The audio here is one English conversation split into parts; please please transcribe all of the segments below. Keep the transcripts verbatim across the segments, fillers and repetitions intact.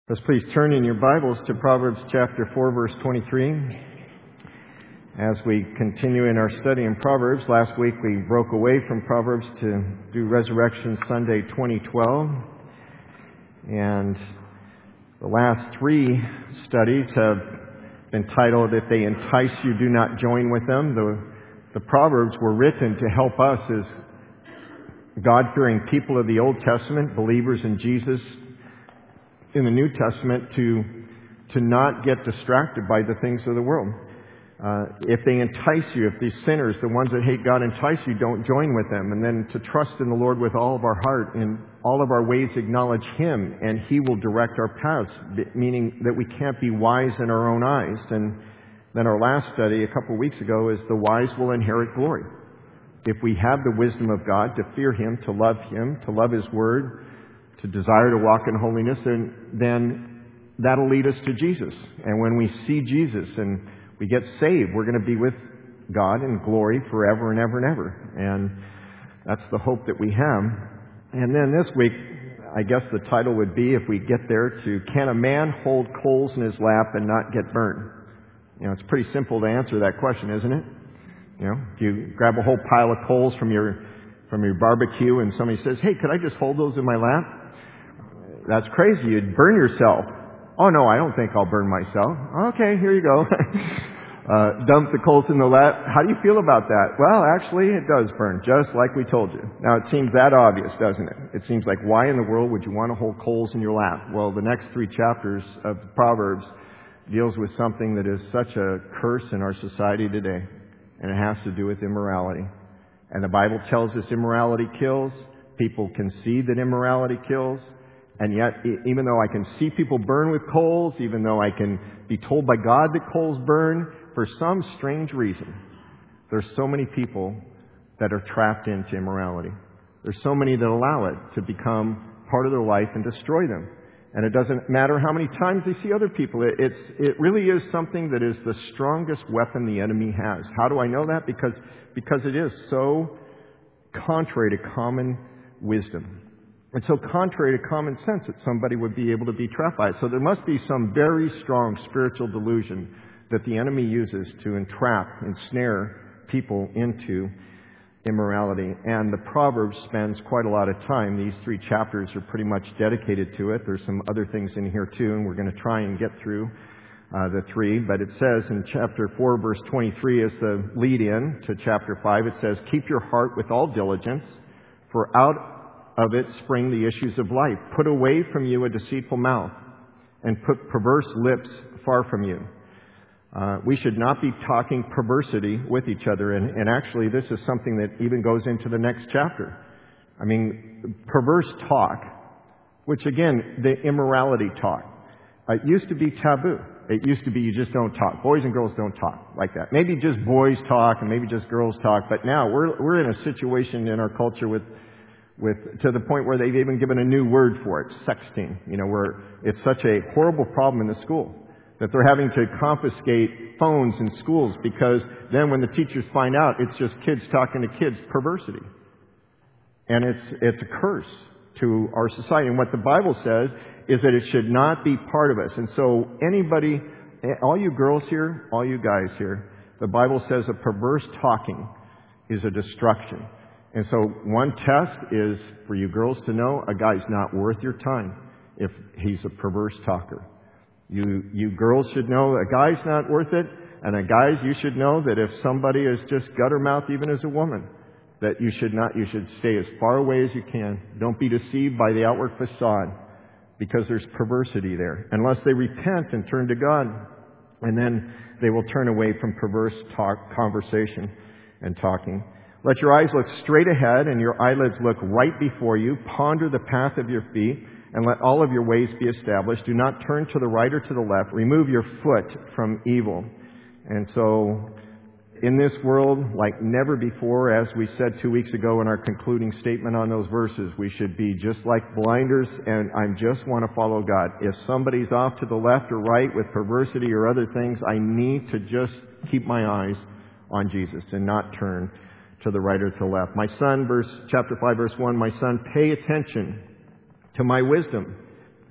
Let's please turn in your Bibles to Proverbs chapter four, verse twenty-three. As we continue in our study in Proverbs, last week we broke away from Proverbs to do Resurrection Sunday twenty twelve. And the last three studies have been titled, If They Entice You, Do Not Join With Them. The, the Proverbs were written to help us as God-fearing people of the Old Testament, believers in Jesus, in the New Testament, to to not get distracted by the things of the world. Uh, if they entice you, if these sinners, the ones that hate God, entice you, don't join with them. And then to trust in the Lord with all of our heart, in all of our ways acknowledge Him, and He will direct our paths, meaning that we can't be wise in our own eyes. And then our last study a couple of weeks ago is the wise will inherit glory. If we have the wisdom of God to fear Him, to love Him, to love His Word, to desire to walk in holiness, then, then that'll lead us to Jesus. And when we see Jesus and we get saved, we're going to be with God in glory forever and ever and ever. And that's the hope that we have. And then this week, I guess the title would be, if we get there, to Can a Man Hold Coals in His Lap and Not Get Burned? You know, it's pretty simple to answer that question, isn't it? You know, if you grab a whole pile of coals from your from your barbecue and somebody says, hey, could I just hold those in my lap? That's crazy. You'd burn yourself. Oh, no, I don't think I'll burn myself. Okay, here you go. uh, dump the coals in the lap. How do you feel about that? Well, actually, it does burn, just like we told you. Now, it seems that obvious, doesn't it? It seems like, why in the world would you want to hold coals in your lap? Well, the next three chapters of Proverbs deals with something that is such a curse in our society today, and it has to do with immorality. And the Bible tells us immorality kills. People can see that immorality kills. And yet, even though I can see people burn with coals, even though I can be told by God that coals burn, for some strange reason, there's so many people that are trapped into immorality. There's so many that allow it to become part of their life and destroy them. And it doesn't matter how many times they see other people. It, it's, it really is something that is the strongest weapon the enemy has. How do I know that? Because, because it is so contrary to common wisdom. And so contrary to common sense that somebody would be able to be trapped by it. So there must be some very strong spiritual delusion that the enemy uses to entrap, ensnare people into immorality. And the Proverbs spends quite a lot of time. These three chapters are pretty much dedicated to it. There's some other things in here too, and we're going to try and get through uh, the three. But it says in chapter four, verse twenty-three, as the lead-in to chapter five, it says, keep your heart with all diligence, for out of it spring the issues of life. Put away from you a deceitful mouth, and put perverse lips far from you. Uh, we should not be talking perversity with each other. And, and actually, this is something that even goes into the next chapter. I mean, perverse talk, which again, the immorality talk. Uh, it used to be taboo. It used to be you just don't talk. Boys and girls don't talk like that. Maybe just boys talk and maybe just girls talk. But now we're we're in a situation in our culture with With, to the point where they've even given a new word for it, sexting. You know, where it's such a horrible problem in the school that they're having to confiscate phones in schools, because then when the teachers find out, it's just kids talking to kids, perversity. And it's, it's a curse to our society. And what the Bible says is that it should not be part of us. And so anybody, all you girls here, all you guys here, the Bible says a perverse talking is a destruction. And so one test is for you girls to know a guy's not worth your time if he's a perverse talker. You you girls should know a guy's not worth it. And a guys, you should know that if somebody is just gutter mouth, even as a woman, that you should not, you should stay as far away as you can. Don't be deceived by the outward facade, because there's perversity there. Unless they repent and turn to God, and then they will turn away from perverse talk, conversation and talking. Let your eyes look straight ahead and your eyelids look right before you. Ponder the path of your feet, and let all of your ways be established. Do not turn to the right or to the left. Remove your foot from evil. And so, in this world, like never before, as we said two weeks ago in our concluding statement on those verses, we should be just like blinders, and I just want to follow God. If somebody's off to the left or right with perversity or other things, I need to just keep my eyes on Jesus and not turn to the right or to the left. My son, verse chapter five, verse one, my son, pay attention to my wisdom.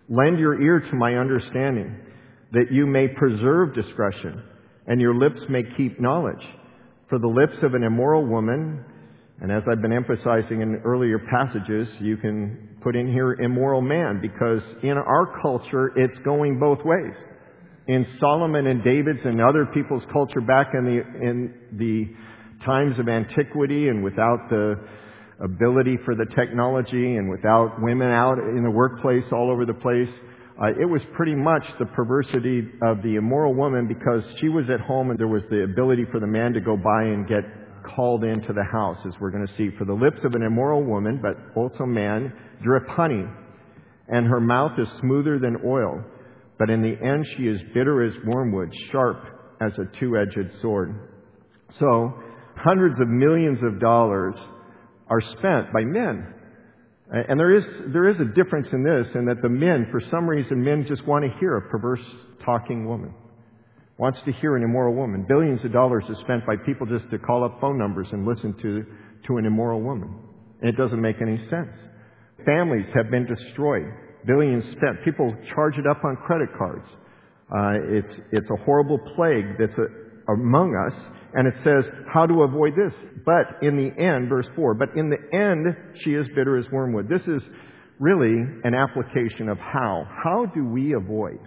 Lend your ear to my understanding, that you may preserve discretion, and your lips may keep knowledge. For the lips of an immoral woman, and as I've been emphasizing in earlier passages, you can put in here immoral man, because in our culture, it's going both ways. In Solomon and David's and other people's culture back in the in the times of antiquity, and without the ability for the technology and without women out in the workplace all over the place, uh, it was pretty much the perversity of the immoral woman, because she was at home and there was the ability for the man to go by and get called into the house, as we're going to see. For the lips of an immoral woman, but also man, drip honey, and her mouth is smoother than oil. But in the end she is bitter as wormwood, sharp as a two-edged sword. So, hundreds of millions of dollars are spent by men. And there is there is a difference in this, in that the men, for some reason, men just want to hear a perverse talking woman. Wants to hear an immoral woman. Billions of dollars is spent by people just to call up phone numbers and listen to, to an immoral woman. And it doesn't make any sense. Families have been destroyed. Billions spent. People charge it up on credit cards. Uh, it's it's a horrible plague that's a, among us. And it says, how to avoid this? But in the end, verse four, but in the end, she is bitter as wormwood. This is really an application of how. How do we avoid,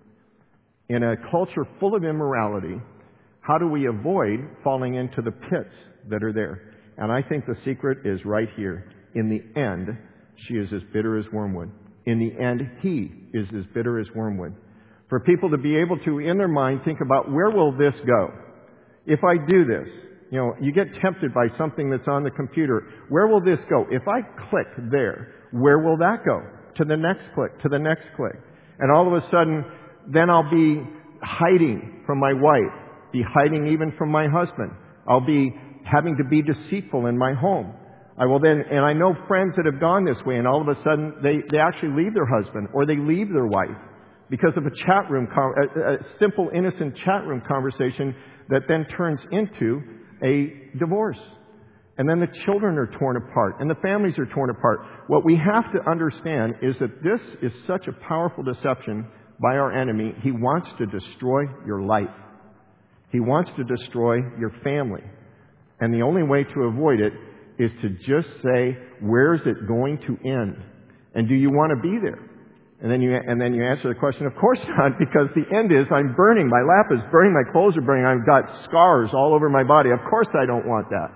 in a culture full of immorality, how do we avoid falling into the pits that are there? And I think the secret is right here. In the end, she is as bitter as wormwood. In the end, he is as bitter as wormwood. For people to be able to, in their mind, think about, where will this go? If I do this, you know, you get tempted by something that's on the computer. Where will this go? If I click there, where will that go? To the next click, to the next click. And all of a sudden, then I'll be hiding from my wife, be hiding even from my husband. I'll be having to be deceitful in my home. I will then, and I know friends that have gone this way, and all of a sudden they, they actually leave their husband, or they leave their wife because of a chat room, a, a simple, innocent chat room conversation that then turns into a divorce. And then the children are torn apart, and the families are torn apart. What we have to understand is that this is such a powerful deception by our enemy. He wants to destroy your life. He wants to destroy your family. And the only way to avoid it is to just say, where is it going to end? And do you want to be there? And then you and then you answer the question, of course not, because the end is I'm burning. My lap is burning. My clothes are burning. I've got scars all over my body. Of course I don't want that.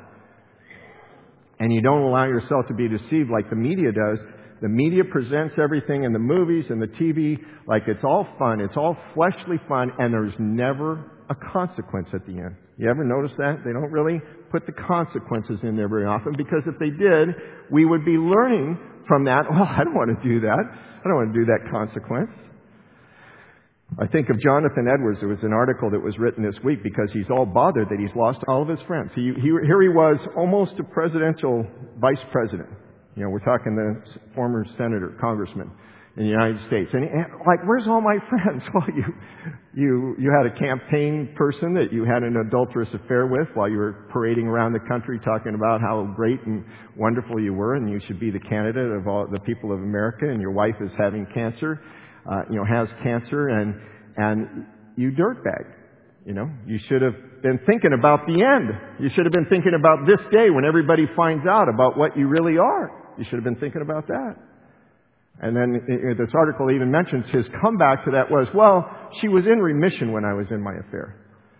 And you don't allow yourself to be deceived like the media does. The media presents everything in the movies and the T V like it's all fun. It's all fleshly fun, and there's never a consequence at the end. You ever notice that? They don't really put the consequences in there very often, because if they did, we would be learning from that. Well, I don't want to do that. I don't want to do that consequence. I think of Jonathan Edwards. There was an article that was written this week because he's all bothered that he's lost all of his friends. He, he, here he was, almost a presidential vice president. You know, we're talking the former senator, congressman in the United States. And, he, and like, where's all my friends? Well, you, you, you had a campaign person that you had an adulterous affair with while you were parading around the country talking about how great and wonderful you were, and you should be the candidate of all the people of America, and your wife is having cancer, uh, you know, has cancer, and, and you dirtbag. You know, you should have been thinking about the end. You should have been thinking about this day when everybody finds out about what you really are. You should have been thinking about that. And then this article even mentions his comeback to that was, well, she was in remission when I was in my affair.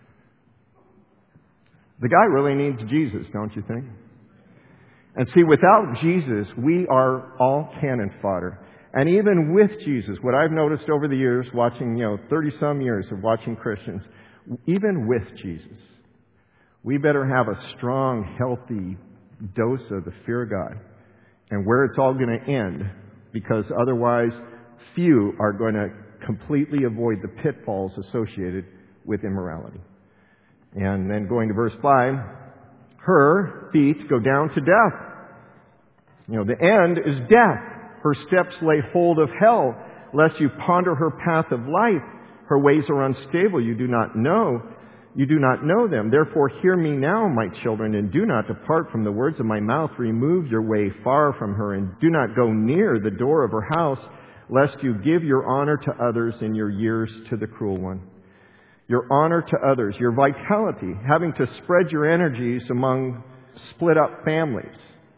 The guy really needs Jesus, don't you think? And see, without Jesus, we are all cannon fodder. And even with Jesus, what I've noticed over the years, watching, you know, thirty-some years of watching Christians, even with Jesus, we better have a strong, healthy dose of the fear of God and where it's all going to end. Because otherwise, few are going to completely avoid the pitfalls associated with immorality. And then going to verse five, her feet go down to death. You know, the end is death. Her steps lay hold of hell, lest you ponder her path of life. Her ways are unstable. You do not know. You do not know them. Therefore, hear me now, my children, and do not depart from the words of my mouth. Remove your way far from her, and do not go near the door of her house, lest you give your honor to others in your years to the cruel one. Your honor to others, your vitality, having to spread your energies among split up families.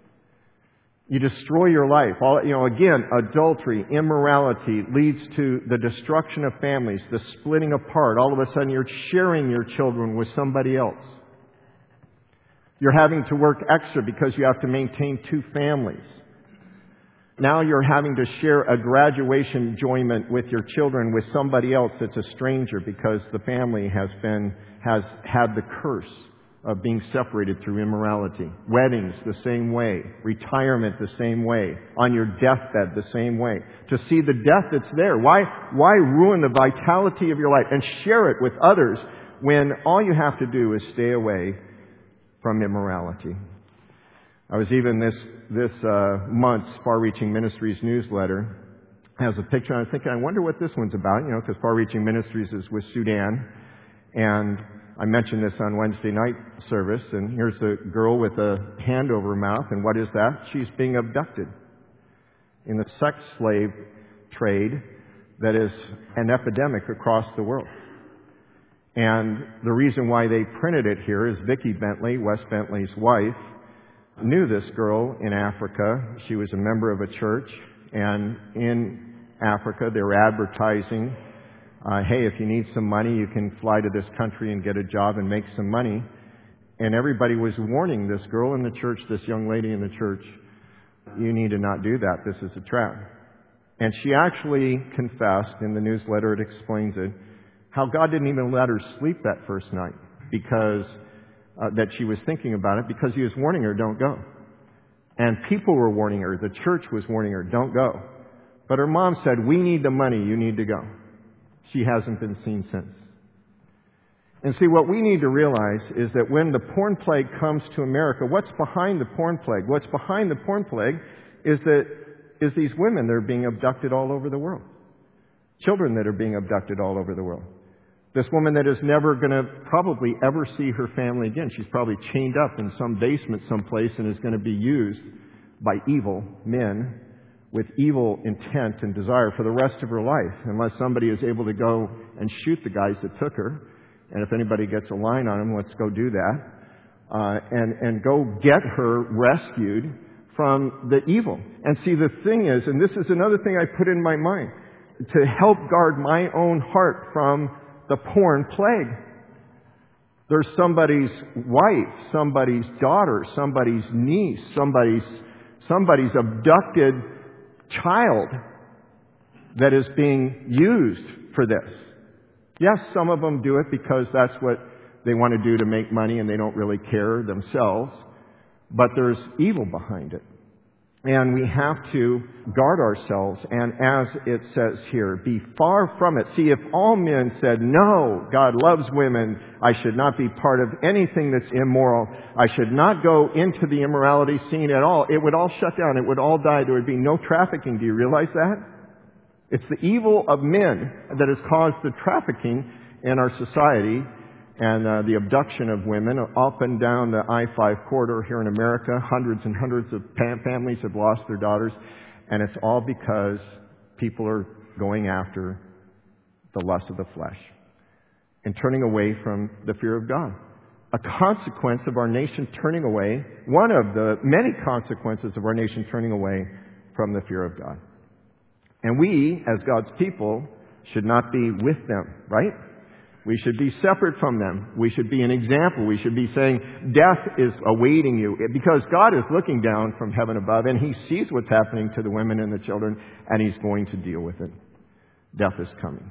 You destroy your life. All, you know, again, adultery, immorality leads to the destruction of families, the splitting apart. All of a sudden you're sharing your children with somebody else. You're having to work extra because you have to maintain two families. Now you're having to share a graduation enjoyment with your children with somebody else that's a stranger because the family has been, has had the curse of being separated through immorality. Weddings, the same way. Retirement, the same way. On your deathbed, the same way. To see the death that's there. Why, why ruin the vitality of your life and share it with others when all you have to do is stay away from immorality? I was even this, this uh, month's Far Reaching Ministries newsletter has a picture. I was thinking, I wonder what this one's about, you know, because Far Reaching Ministries is with Sudan. And I mentioned this on Wednesday night service, and here's a girl with a hand over her mouth, and what is that? She's being abducted in the sex slave trade that is an epidemic across the world. And the reason why they printed it here is Vicki Bentley, Wes Bentley's wife, knew this girl in Africa. She was a member of a church, and in Africa they were advertising, Uh, hey, if you need some money, you can fly to this country and get a job and make some money. And everybody was warning this girl in the church, this young lady in the church, you need to not do that. This is a trap. And she actually confessed, in the newsletter it explains it, how God didn't even let her sleep that first night because uh, that she was thinking about it, because He was warning her, don't go. And people were warning her. The church was warning her, don't go. But her mom said, we need the money, you need to go. She hasn't been seen since. And see, what we need to realize is that when the porn plague comes to America, what's behind the porn plague? What's behind the porn plague is that is these women that are being abducted all over the world. Children that are being abducted all over the world. This woman that is never going to probably ever see her family again. She's probably chained up in some basement someplace and is going to be used by evil men with evil intent and desire for the rest of her life, unless somebody is able to go and shoot the guys that took her. And if anybody gets a line on them, let's go do that. Uh, and, and go get her rescued from the evil. And see, the thing is, and this is another thing I put in my mind, to help guard my own heart from the porn plague. There's somebody's wife, somebody's daughter, somebody's niece, somebody's, somebody's abducted child that is being used for this. Yes, some of them do it because that's what they want to do to make money and they don't really care themselves. But there's evil behind it. And we have to guard ourselves. And as it says here, be far from it. See, if all men said, no, God loves women, I should not be part of anything that's immoral, I should not go into the immorality scene at all, it would all shut down. It would all die. There would be no trafficking. Do you realize that? It's the evil of men that has caused the trafficking in our society and uh, the abduction of women up and down the I five corridor here in America. Hundreds and hundreds of families have lost their daughters. And it's all because people are going after the lust of the flesh and turning away from the fear of God. A consequence of our nation turning away, one of the many consequences of our nation turning away from the fear of God. And we, as God's people, should not be with them, right? We should be separate from them. We should be an example. We should be saying, death is awaiting you. Because God is looking down from heaven above and He sees what's happening to the women and the children, and He's going to deal with it. Death is coming.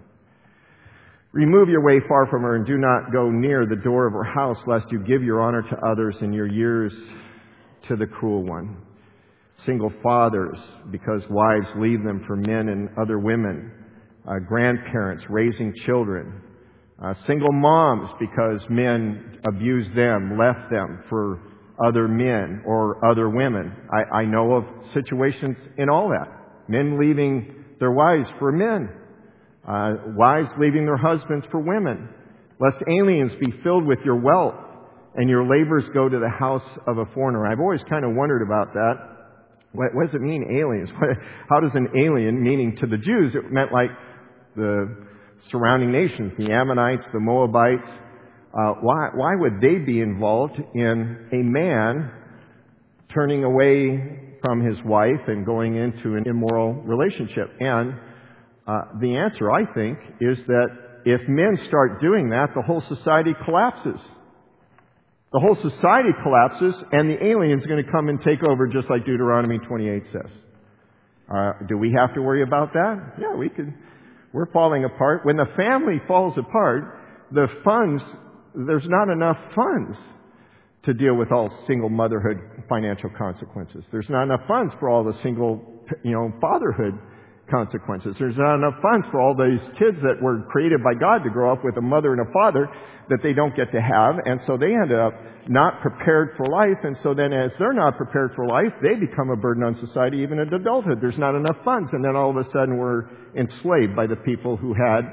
Remove your way far from her and do not go near the door of her house, lest you give your honor to others and your years to the cruel one. Single fathers, because wives leave them for men and other women. Uh, grandparents raising children. Uh, single moms, because men abused them, left them for other men or other women. I, I know of situations in all that. Men leaving their wives for men. Uh, wives leaving their husbands for women. Lest aliens be filled with your wealth and your labors go to the house of a foreigner. I've always kind of wondered about that. What, what does it mean, aliens? What, how does an alien, meaning to the Jews, it meant like the surrounding nations, the Ammonites, the Moabites. Uh, why, why would they be involved in a man turning away from his wife and going into an immoral relationship? And uh, the answer, I think, is that if men start doing that, the whole society collapses. The whole society collapses, and the alien's going to come and take over, just like Deuteronomy twenty-eight says. Uh, do we have to worry about that? Yeah, we could. We're falling apart. When the family falls apart, the funds, there's not enough funds to deal with all single motherhood financial consequences. There's not enough funds for all the single, you know, fatherhood consequences. There's not enough funds for all these kids that were created by God to grow up with a mother and a father that they don't get to have. And so they end up not prepared for life. And so then as they're not prepared for life, they become a burden on society, even in adulthood. There's not enough funds. And then all of a sudden we're enslaved by the people who had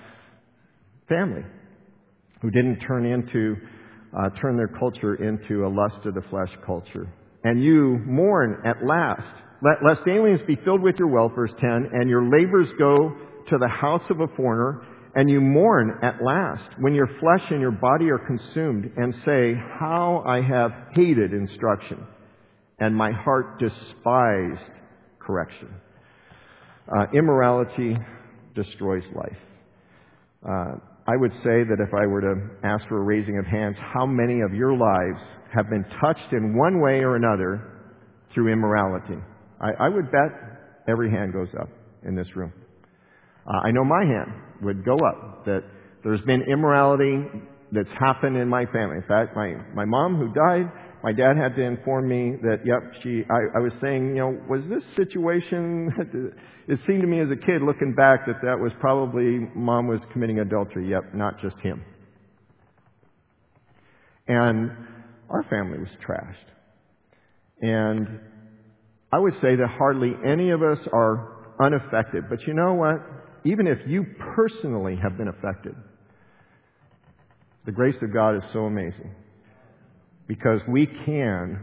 family, who didn't turn into, uh, turn their culture into a lust of the flesh culture. And you mourn at last, lest aliens be filled with your wealth, verse ten, and your labors go to the house of a foreigner, and you mourn at last when your flesh and your body are consumed, and say, how I have hated instruction, and my heart despised correction. Uh, immorality destroys life. Uh, I would say that if I were to ask for a raising of hands, how many of your lives have been touched in one way or another through immorality? I, I would bet every hand goes up in this room. Uh, I know my hand would go up, that there's been immorality that's happened in my family. In fact, my, my mom who died, my dad had to inform me that, yep, she, I, I was saying, you know, was this situation, it seemed to me as a kid looking back that that was probably mom was committing adultery. Yep, not just him. And our family was trashed. And I would say that hardly any of us are unaffected. But you know what? Even if you personally have been affected, the grace of God is so amazing. Because we can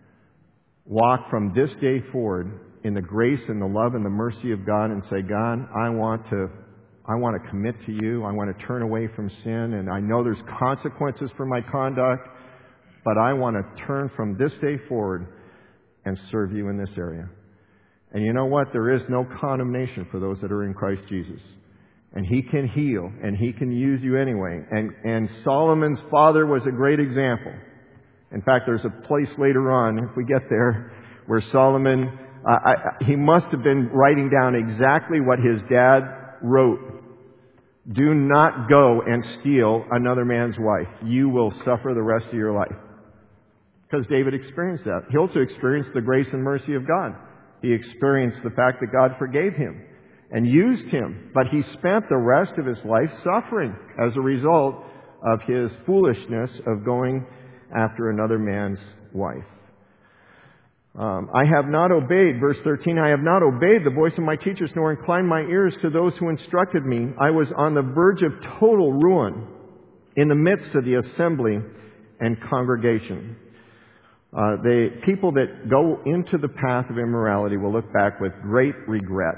walk from this day forward in the grace and the love and the mercy of God and say, God, I want to I want to commit to you. I want to turn away from sin. And I know there's consequences for my conduct, but I want to turn from this day forward and serve you in this area. And you know what? There is no condemnation for those that are in Christ Jesus. And He can heal, and He can use you anyway. And, and Solomon's father was a great example. In fact, there's a place later on, if we get there, where Solomon, uh, I, he must have been writing down exactly what his dad wrote. Do not go and steal another man's wife. You will suffer the rest of your life. Because David experienced that. He also experienced the grace and mercy of God. He experienced the fact that God forgave him and used him. But he spent the rest of his life suffering as a result of his foolishness of going after another man's wife. Um, I have not obeyed, verse thirteen, I have not obeyed the voice of my teachers, nor inclined my ears to those who instructed me. I was on the verge of total ruin in the midst of the assembly and congregation. Uh, the people that go into the path of immorality will look back with great regret.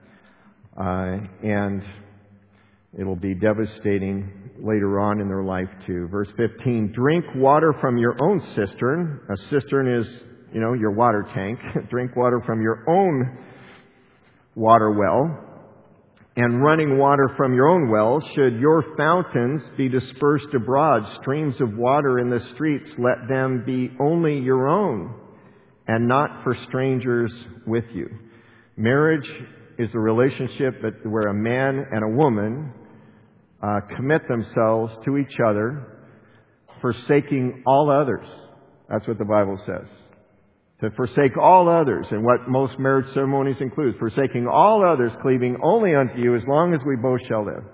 Uh, and it'll be devastating later on in their life too. Verse fifteen, drink water from your own cistern. A cistern is, you know, your water tank. Drink water from your own water well. And running water from your own well. Should your fountains be dispersed abroad, streams of water in the streets, let them be only your own and not for strangers with you. Marriage is a relationship that, where a man and a woman uh, commit themselves to each other, forsaking all others. That's what the Bible says. To forsake all others, and what most marriage ceremonies include, forsaking all others, cleaving only unto you, as long as we both shall live.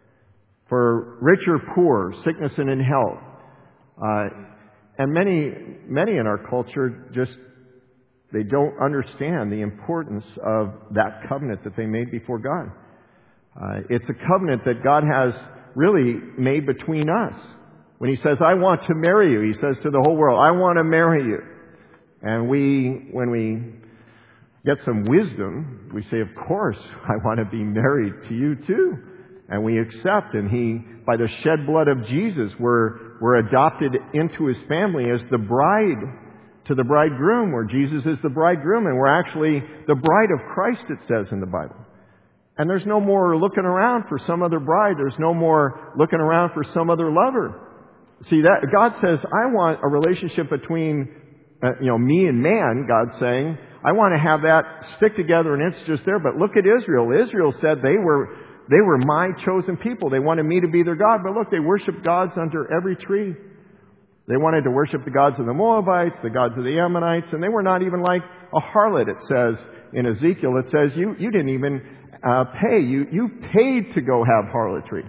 For rich or poor, sickness and in health. Uh, and many, many in our culture just, they don't understand the importance of that covenant that they made before God. Uh, it's a covenant that God has really made between us. When He says, I want to marry you, He says to the whole world, I want to marry you. And we, when we get some wisdom, we say, of course, I want to be married to you too. And we accept, and he, by the shed blood of Jesus, we're, we're adopted into his family as the bride to the bridegroom, where Jesus is the bridegroom, and we're actually the bride of Christ, it says in the Bible. And there's no more looking around for some other bride. There's no more looking around for some other lover. See, that God says, I want a relationship between uh, you know, me and man, God's saying. I want to have that stick together, and it's just there. But look at Israel. Israel said they were they were my chosen people. They wanted me to be their God. But look, they worshiped gods under every tree. They wanted to worship the gods of the Moabites, the gods of the Ammonites, and they were not even like a harlot, it says in Ezekiel. It says you, you didn't even uh, pay. You, you paid to go have harlotry.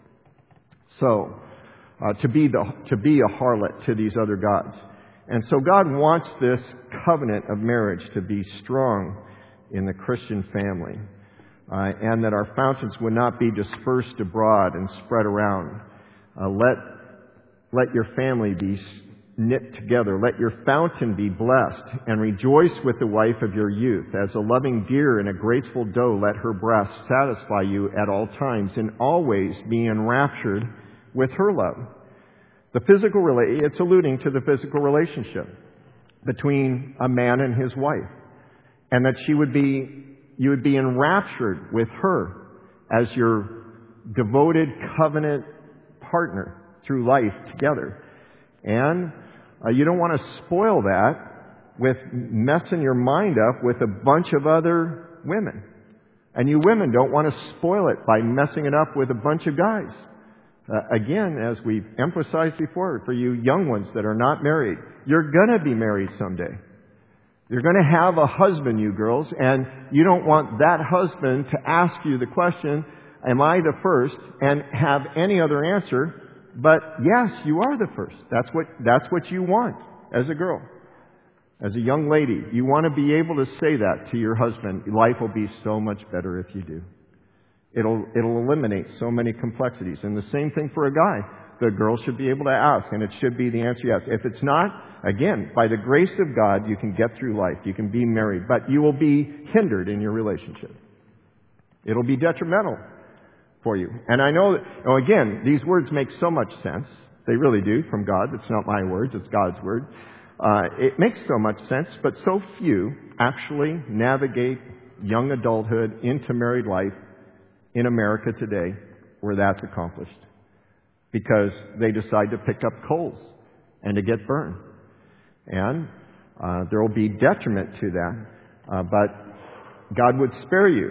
So, uh, to be the, to be a harlot to these other gods. And so God wants this covenant of marriage to be strong in the Christian family. Uh, and that our fountains would not be dispersed abroad and spread around. Uh, let Let your family be knit together. Let your fountain be blessed, and rejoice with the wife of your youth. As a loving deer and a graceful doe, let her breast satisfy you at all times, and always be enraptured with her love. The physical rela- it's alluding to the physical relationship between a man and his wife, and that she would be, you would be enraptured with her as your devoted covenant partner through life together. And uh, you don't want to spoil that with messing your mind up with a bunch of other women. And you women don't want to spoil it by messing it up with a bunch of guys. Uh, again, as we've emphasized before, for you young ones that are not married, you're going to be married someday. You're going to have a husband, you girls, and you don't want that husband to ask you the question, am I the first? And have any other answer. But yes, you are the first. That's what, that's what you want as a girl. As a young lady, you want to be able to say that to your husband. Life will be so much better if you do. It'll, it'll eliminate so many complexities. And the same thing for a guy. The girl should be able to ask, and it should be the answer yes. If it's not, again, by the grace of God, you can get through life. You can be married, but you will be hindered in your relationship. It'll be detrimental for you. And I know that, oh, again, these words make so much sense. They really do from God. It's not my words, it's God's word. Uh, it makes so much sense, but so few actually navigate young adulthood into married life in America today where that's accomplished. Because they decide to pick up coals and to get burned. And uh, there will be detriment to that. Uh, but God would spare you.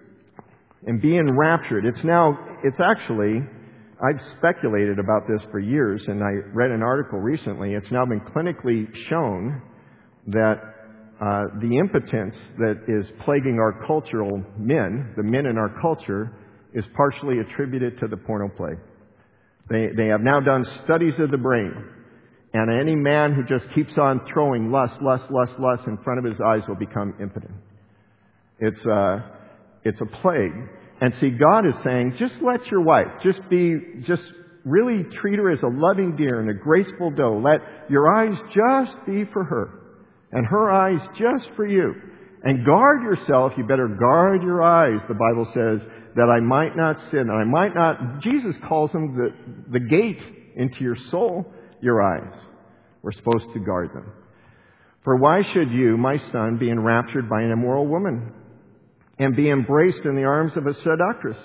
And be enraptured. It's now, it's actually, I've speculated about this for years, and I read an article recently. It's now been clinically shown that uh, the impotence that is plaguing our cultural men, the men in our culture, is partially attributed to the porno plague. They, they have now done studies of the brain. And any man who just keeps on throwing lust, lust, lust, lust in front of his eyes will become impotent. It's uh, it's a plague. And see, God is saying, just let your wife, just be, just really treat her as a loving deer and a graceful doe. Let your eyes just be for her, and her eyes just for you. And guard yourself. You better guard your eyes, the Bible says, that I might not sin, that I might not... Jesus calls them the, the gate into your soul, your eyes. We're supposed to guard them. For why should you, my son, be enraptured by an immoral woman and be embraced in the arms of a seductress?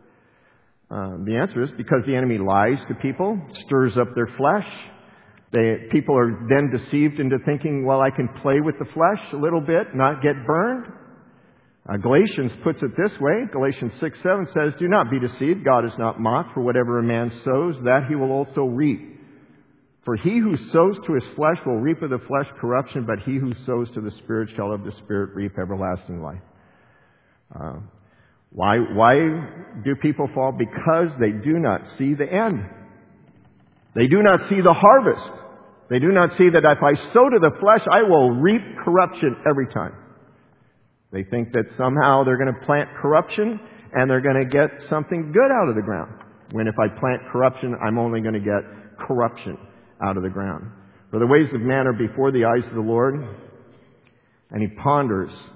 Uh, the answer is because the enemy lies to people, stirs up their flesh. They, people are then deceived into thinking, well, I can play with the flesh a little bit, not get burned. Uh, Galatians puts it this way. Galatians six seven says, do not be deceived. God is not mocked. For whatever a man sows, that he will also reap. For he who sows to his flesh will reap of the flesh corruption, but he who sows to the Spirit shall of the Spirit reap everlasting life. Uh, why, why do people fall? Because they do not see the end. They do not see the harvest. They do not see that if I sow to the flesh, I will reap corruption every time. They think that somehow they're going to plant corruption and they're going to get something good out of the ground. When if I plant corruption, I'm only going to get corruption out of the ground. For the ways of man are before the eyes of the Lord, and he ponders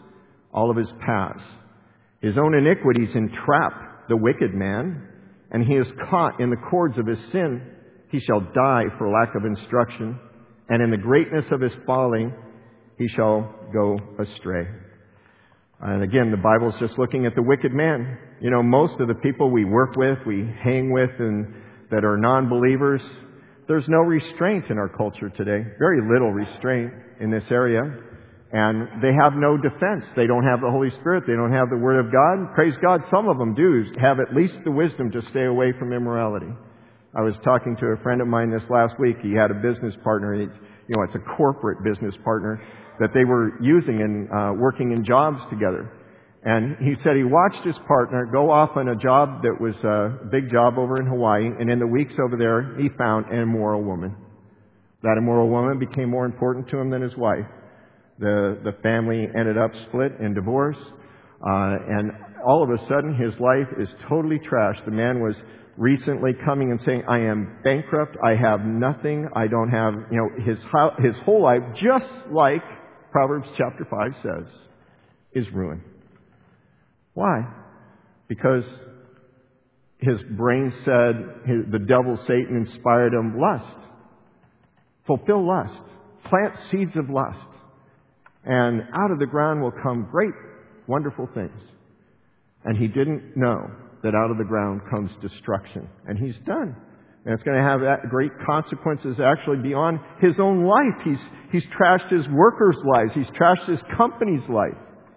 all of his paths. His own iniquities entrap the wicked man, and he is caught in the cords of his sin. He shall die for lack of instruction, and in the greatness of his folly he shall go astray. And again, the Bible's just looking at the wicked man. You know, most of the people we work with, we hang with, and that are non-believers, there's no restraint in our culture today. Very little restraint in this area. And they have no defense. They don't have the Holy Spirit. They don't have the Word of God. Praise God, some of them do have at least the wisdom to stay away from immorality. I was talking to a friend of mine this last week. He had a business partner. It's, you know, it's a corporate business partner that they were using and uh, working in jobs together. And he said he watched his partner go off on a job that was a big job over in Hawaii. And in the weeks over there, he found an immoral woman. That immoral woman became more important to him than his wife. The the family ended up split and divorced. Uh, and all of a sudden, his life is totally trashed. The man was recently coming and saying, I am bankrupt. I have nothing. I don't have, you know, his, his whole life, just like Proverbs chapter five says, is ruined. Why? Because his brain said, his, the devil, Satan, inspired him, lust. Fulfill lust. Plant seeds of lust. And out of the ground will come great, wonderful things. And he didn't know that out of the ground comes destruction. And he's done. And it's going to have that great consequences actually beyond his own life. He's, he's trashed his workers' lives. He's trashed his company's life.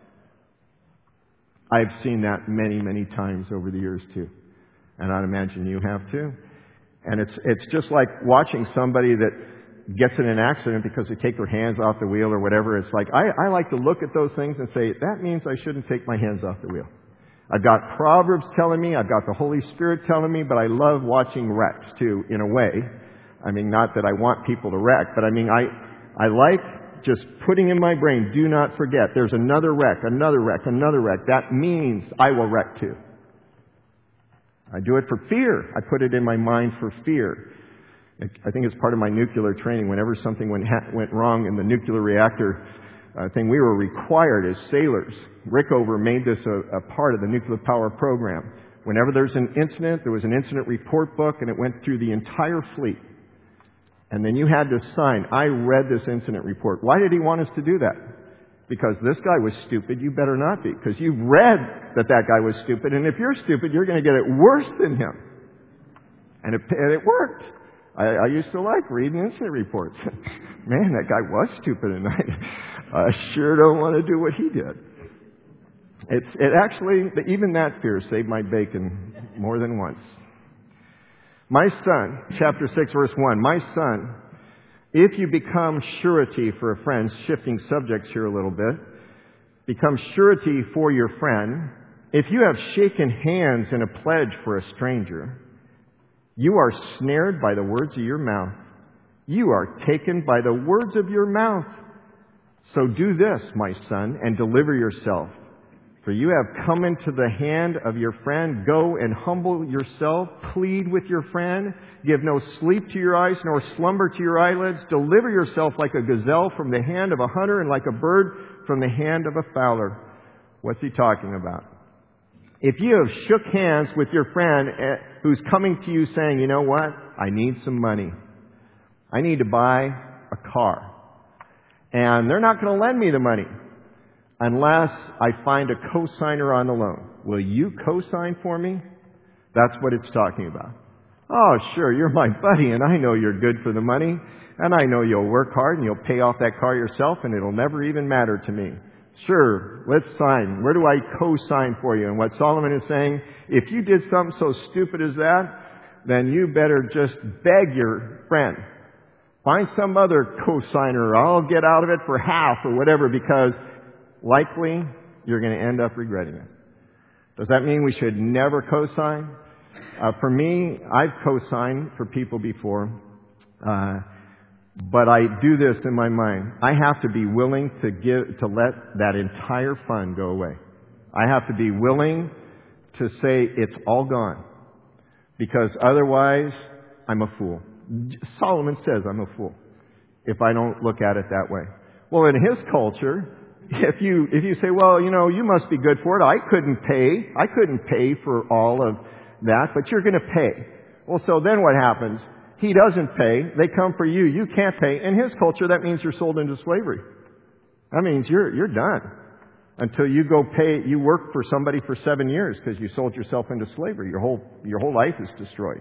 I've seen that many, many times over the years too. And I'd imagine you have too. And it's, it's just like watching somebody that gets in an accident because they take their hands off the wheel or whatever. It's like, I, I like to look at those things and say, that means I shouldn't take my hands off the wheel. I've got Proverbs telling me, I've got the Holy Spirit telling me, but I love watching wrecks too, in a way. I mean, not that I want people to wreck, but I mean, I, I like just putting in my brain, do not forget, there's another wreck, another wreck, another wreck. That means I will wreck too. I do it for fear. I put it in my mind for fear. I think it's part of my nuclear training. Whenever something went, went wrong in the nuclear reactor uh, thing, we were required as sailors. Rickover made this a, a part of the nuclear power program. Whenever there's an incident, there was an incident report book, and it went through the entire fleet. And then you had to sign, I read this incident report. Why did he want us to do that? Because this guy was stupid, you better not be. Because you've read that that guy was stupid, and if you're stupid, you're going to get it worse than him. And it, and it worked. I, I used to like reading incident reports. Man, that guy was stupid, and I, I sure don't want to do what he did. It's it actually, even that fear saved my bacon more than once. My son, chapter six, verse one, my son, if you become surety for a friend, shifting subjects here a little bit, become surety for your friend, if you have shaken hands in a pledge for a stranger, you are snared by the words of your mouth. You are taken by the words of your mouth. So do this, my son, and deliver yourself. For you have come into the hand of your friend. Go and humble yourself. Plead with your friend. Give no sleep to your eyes, nor slumber to your eyelids. Deliver yourself like a gazelle from the hand of a hunter, and like a bird from the hand of a fowler. What's he talking about? If you have shook hands with your friend who's coming to you saying, you know what? I need some money. I need to buy a car. And they're not going to lend me the money unless I find a co-signer on the loan. Will you co-sign for me? That's what it's talking about. Oh, sure, you're my buddy, and I know you're good for the money, and I know you'll work hard, and you'll pay off that car yourself, and it'll never even matter to me. Sure, let's sign. Where do I co-sign for you? And what Solomon is saying, if you did something so stupid as that, then you better just beg your friend. Find some other co-signer. I'll get out of it for half or whatever, because likely you're going to end up regretting it. Does that mean we should never co-sign? Uh, for me, I've co-signed for people before. Uh, But I do this in my mind. I have to be willing to give, to let that entire fund go away. I have to be willing to say it's all gone. Because otherwise, I'm a fool. Solomon says I'm a fool if I don't look at it that way. Well, in his culture, if you, if you say, well, you know, you must be good for it. I couldn't pay. I couldn't pay for all of that, but you're going to pay. Well, so then what happens? He doesn't pay. They come for you. You can't pay. In his culture, that means you're sold into slavery. That means you're, you're done. Until you go pay, you work for somebody for seven years because you sold yourself into slavery. Your whole, your whole life is destroyed.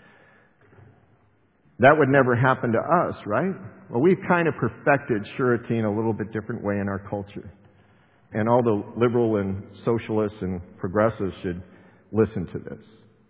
That would never happen to us, right? Well, we've kind of perfected surety in a little bit different way in our culture. And all the liberal and socialists and progressives should listen to this.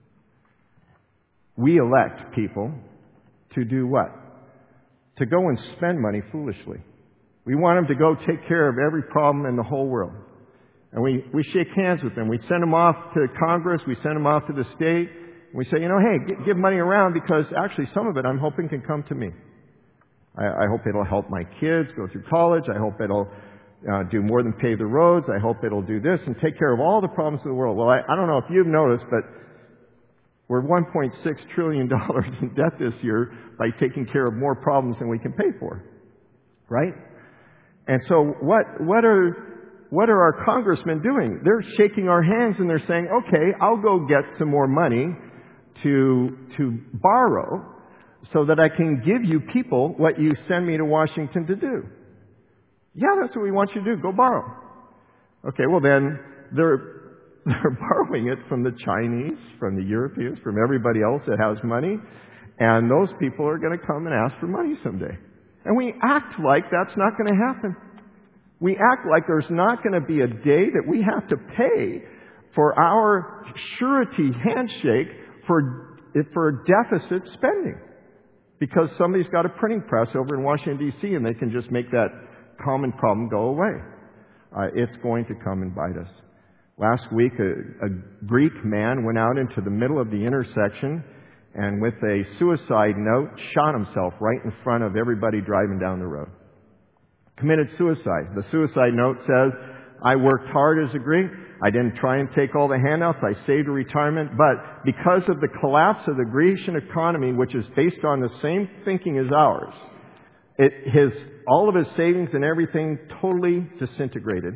We elect people to do what? To go and spend money foolishly. We want them to go take care of every problem in the whole world. And we, we shake hands with them. We send them off to Congress. We send them off to the state. We say, you know, hey, g- give money around because actually some of it I'm hoping can come to me. I, I hope it'll help my kids go through college. I hope it'll uh, do more than pave the roads. I hope it'll do this and take care of all the problems of the world. Well, I, I don't know if you've noticed, but we're one point six trillion dollars in debt this year by taking care of more problems than we can pay for. Right? And so what, what are, what are our congressmen doing? They're shaking our hands and they're saying, okay, I'll go get some more money to, to borrow so that I can give you people what you send me to Washington to do. Yeah, that's what we want you to do. Go borrow. Okay, well then, they're, they're borrowing it from the Chinese, from the Europeans, from everybody else that has money, and those people are going to come and ask for money someday. And we act like that's not going to happen. We act like there's not going to be a day that we have to pay for our surety handshake for, for deficit spending. Because somebody's got a printing press over in Washington, D C, and they can just make that common problem go away. Uh, it's going to come and bite us. Last week, a, a Greek man went out into the middle of the intersection and with a suicide note, shot himself right in front of everybody driving down the road. Committed suicide. The suicide note says, I worked hard as a Greek. I didn't try and take all the handouts. I saved a retirement. But because of the collapse of the Grecian economy, which is based on the same thinking as ours, it, his, all of his savings and everything totally disintegrated.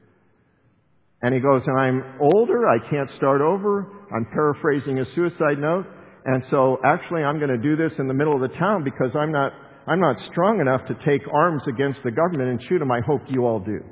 And he goes, and I'm older. I can't start over. I'm paraphrasing his suicide note. And so actually I'm going to do this in the middle of the town because I'm not, I'm not strong enough to take arms against the government and shoot them. I hope you all do.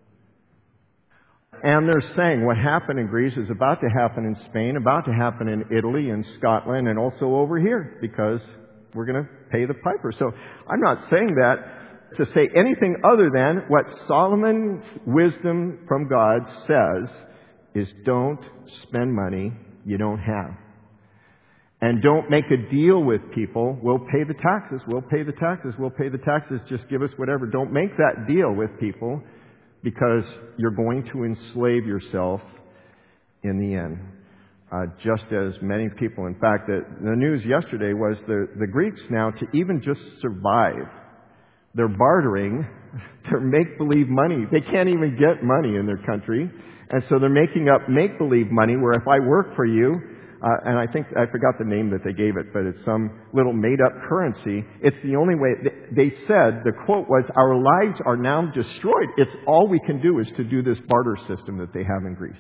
And they're saying what happened in Greece is about to happen in Spain, about to happen in Italy and Scotland and also over here because we're going to pay the piper. So I'm not saying that to say anything other than what Solomon's wisdom from God says is don't spend money you don't have. And don't make a deal with people. We'll pay the taxes. We'll pay the taxes. We'll pay the taxes. Just give us whatever. Don't make that deal with people because you're going to enslave yourself in the end. Uh, just as many people. In fact, the, the news yesterday was the, the Greeks now, to even just survive, they're bartering their make-believe money. They can't even get money in their country. And so they're making up make-believe money where if I work for you, Uh, and I think, I forgot the name that they gave it, but it's some little made-up currency. It's the only way. They said, the quote was, our lives are now destroyed. It's all we can do is to do this barter system that they have in Greece.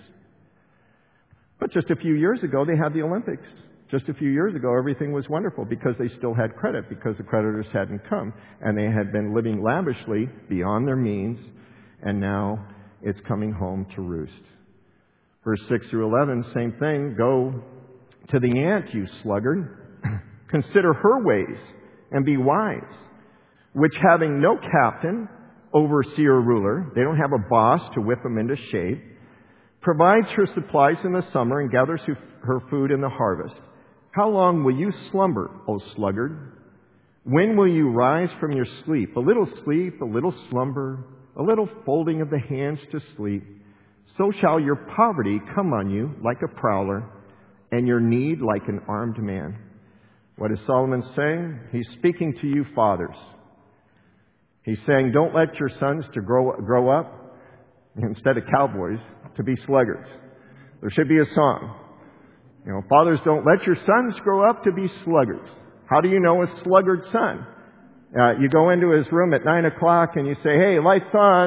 But just a few years ago, they had the Olympics. Just a few years ago, everything was wonderful because they still had credit, because the creditors hadn't come. And they had been living lavishly beyond their means, and now it's coming home to roost. Verse six through eleven, same thing. Go to the ant, you sluggard. Consider her ways and be wise, which having no captain, overseer, ruler, they don't have a boss to whip them into shape, provides her supplies in the summer and gathers her food in the harvest. How long will you slumber, O sluggard? When will you rise from your sleep? A little sleep, a little slumber, a little folding of the hands to sleep. So shall your poverty come on you like a prowler, and your need like an armed man. What is Solomon saying? He's speaking to you fathers. He's saying, don't let your sons to grow, grow up, instead of cowboys, to be sluggards. There should be a song. You know, fathers, don't let your sons grow up to be sluggards. How do you know a sluggard son? Uh, you go into his room at nine o'clock and you say, hey, lights on.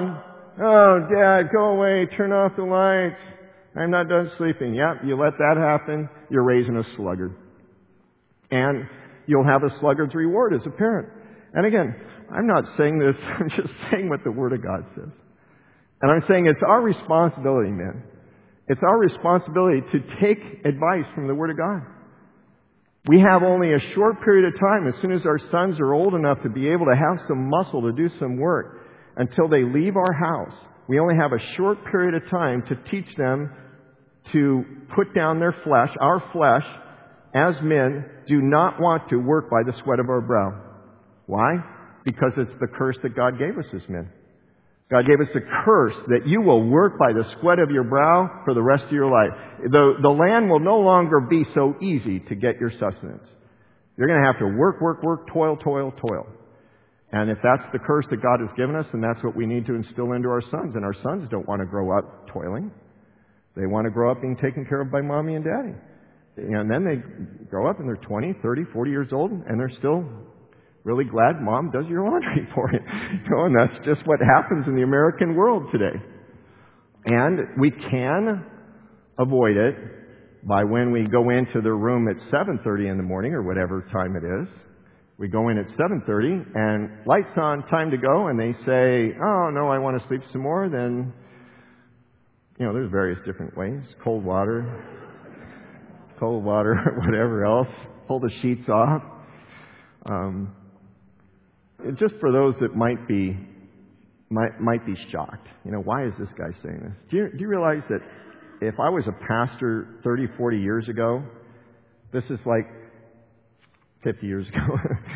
Oh, Dad, go away. Turn off the lights. I'm not done sleeping. Yep, you let that happen, you're raising a sluggard. And you'll have a sluggard's reward as a parent. And again, I'm not saying this, I'm just saying what the Word of God says. And I'm saying it's our responsibility, men. It's our responsibility to take advice from the Word of God. We have only a short period of time, as soon as our sons are old enough to be able to have some muscle to do some work, until they leave our house. We only have a short period of time to teach them to put down their flesh. Our flesh, as men, do not want to work by the sweat of our brow. Why? Because it's the curse that God gave us as men. God gave us a curse that you will work by the sweat of your brow for the rest of your life. The, the land will no longer be so easy to get your sustenance. You're going to have to work, work, work, toil, toil, toil. And if that's the curse that God has given us, then that's what we need to instill into our sons. And our sons don't want to grow up toiling. They want to grow up being taken care of by mommy and daddy. And then they grow up and they're twenty, thirty, forty years old, and they're still really glad mom does your laundry for you. You know, and that's just what happens in the American world today. And we can avoid it by when we go into their room at seven thirty in the morning or whatever time it is. We go in at seven thirty and lights on, time to go, and they say, oh, no, I want to sleep some more. Then, you know, there's various different ways. Cold water, cold water, whatever else. Pull the sheets off. Um, just for those that might be might might be shocked. You know, why is this guy saying this? Do you, do you realize that if I was a pastor thirty, forty years ago, this is like fifty years ago.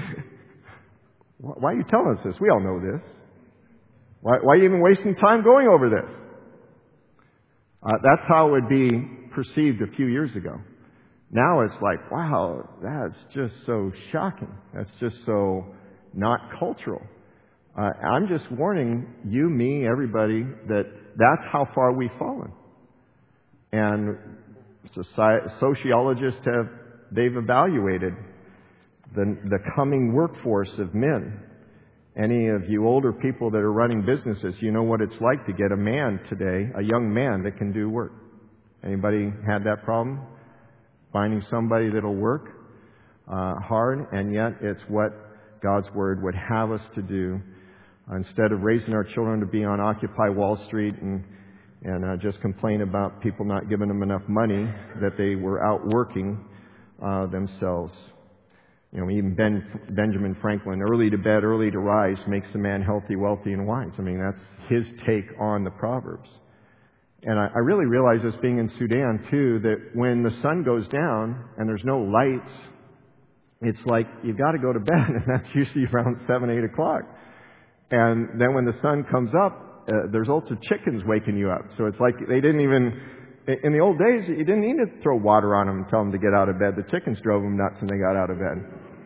Why are you telling us this? We all know this. Why, why are you even wasting time going over this? Uh, that's how it would be perceived a few years ago. Now it's like, wow, that's just so shocking. That's just so not cultural. Uh, I'm just warning you, me, everybody, that that's how far we've fallen. And society, sociologists have, they've evaluated the, the coming workforce of men. Any of you older people that are running businesses, you know what it's like to get a man today, a young man that can do work. Anybody had that problem? Finding somebody that'll work uh, hard, and yet it's what God's Word would have us to do. Instead of raising our children to be on Occupy Wall Street and and uh, just complain about people not giving them enough money, that they were out working uh, themselves. You know, even Ben, Benjamin Franklin, early to bed, early to rise, makes a man healthy, wealthy, and wise. I mean, that's his take on the Proverbs. And I, I really realize this being in Sudan, too, that when the sun goes down and there's no lights, it's like you've got to go to bed, and that's usually around seven, eight o'clock. And then when the sun comes up, uh, there's also chickens waking you up. So it's like they didn't even... In the old days, you didn't need to throw water on them and tell them to get out of bed. The chickens drove them nuts and they got out of bed.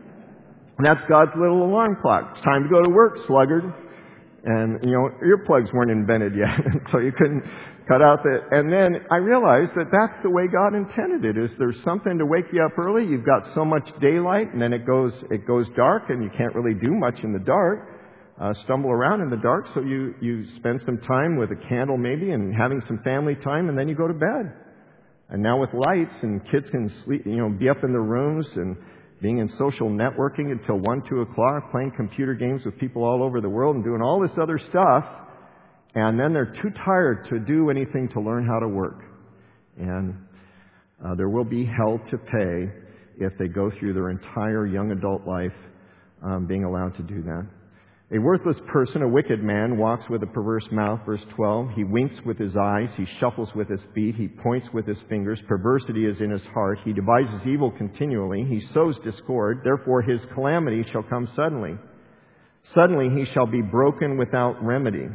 And that's God's little alarm clock. It's time to go to work, sluggard. And, you know, earplugs weren't invented yet, so you couldn't cut out the... And then I realized that that's the way God intended it, is there's something to wake you up early. You've got so much daylight, and then it goes it goes dark, and you can't really do much in the dark. Uh, stumble around in the dark, so you, you spend some time with a candle maybe and having some family time, and then you go to bed. And now with lights, and kids can sleep, you know, be up in their rooms and being in social networking until one, two o'clock, playing computer games with people all over the world and doing all this other stuff, and then they're too tired to do anything to learn how to work. And uh, there will be hell to pay if they go through their entire young adult life um, being allowed to do that. A worthless person, a wicked man, walks with a perverse mouth, verse twelve. He winks with his eyes, he shuffles with his feet, he points with his fingers. Perversity is in his heart. He devises evil continually. He sows discord. Therefore his calamity shall come suddenly. Suddenly he shall be broken without remedy.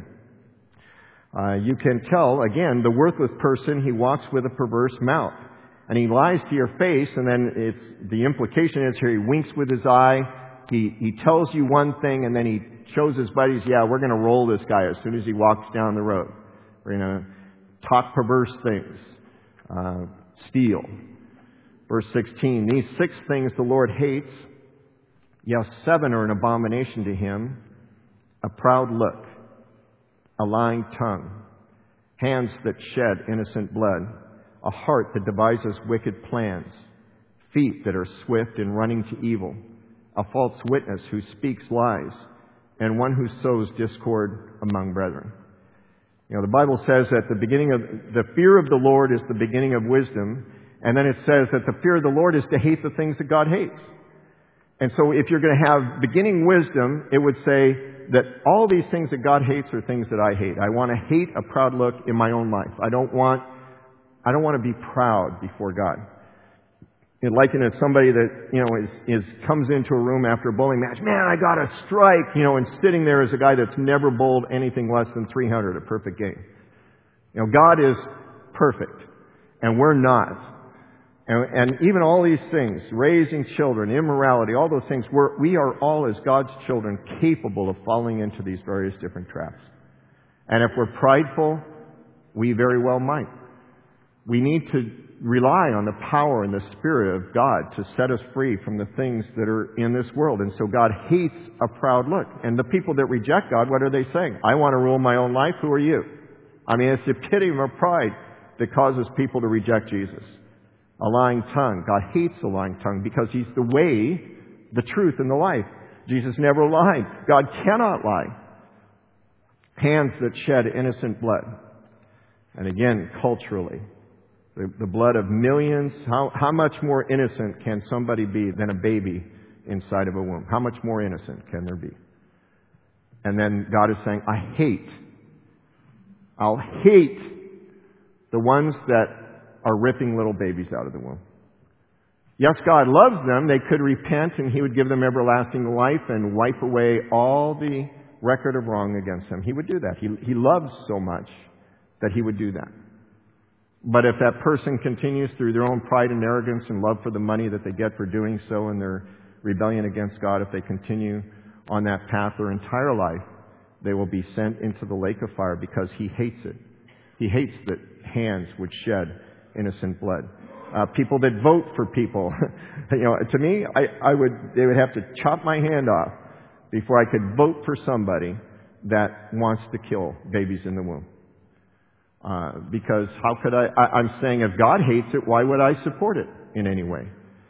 Uh, you can tell, again, the worthless person, he walks with a perverse mouth. And he lies to your face, and then it's the implication is here he winks with his eye. He, he tells you one thing, and then he shows his buddies, yeah, we're going to roll this guy as soon as he walks down the road. We're going to talk perverse things, uh, steal. Verse sixteen, these six things the Lord hates. Yes, seven are an abomination to him. A proud look. a lying tongue, hands that shed innocent blood, a heart that devises wicked plans, feet that are swift in running to evil, a false witness who speaks lies, and one who sows discord among brethren. You know, the Bible says that the beginning of the fear of the Lord is the beginning of wisdom, and then it says that the fear of the Lord is to hate the things that God hates. And so if you're going to have beginning wisdom, it would say that all these things that God hates are things that I hate. I want to hate a proud look in my own life. I don't want, I don't want to be proud before God. You know, liken it to somebody that, you know, is, is, comes into a room after a bowling match. Man, I got a strike, you know, and sitting there is a guy that's never bowled anything less than three hundred, a perfect game. You know, God is perfect, and we're not. And, and even all these things, raising children, immorality, all those things, we're, we are all, as God's children, capable of falling into these various different traps. And if we're prideful, we very well might. We need to rely on the power and the Spirit of God to set us free from the things that are in this world. And so God hates a proud look. And the people that reject God, what are they saying? I want to rule my own life. Who are you? I mean, it's the epitome of pride that causes people to reject Jesus. A lying tongue. God hates a lying tongue because He's the way, the truth, and the life. Jesus never lied. God cannot lie. Hands that shed innocent blood. And again, culturally, the, the blood of millions. How, how much more innocent can somebody be than a baby inside of a womb? How much more innocent can there be? And then God is saying, I hate, I'll hate the ones that are ripping little babies out of the womb. Yes, God loves them. They could repent and He would give them everlasting life and wipe away all the record of wrong against them. He would do that. He, he loves so much that He would do that. But if that person continues through their own pride and arrogance and love for the money that they get for doing so and their rebellion against God, if they continue on that path their entire life, they will be sent into the lake of fire because He hates it. He hates that hands would shed innocent blood. Uh, people that vote for people. you know, to me, I, I would, they would have to chop my hand off before I could vote for somebody that wants to kill babies in the womb. Uh, because how could I, I, I'm saying if God hates it, why would I support it in any way?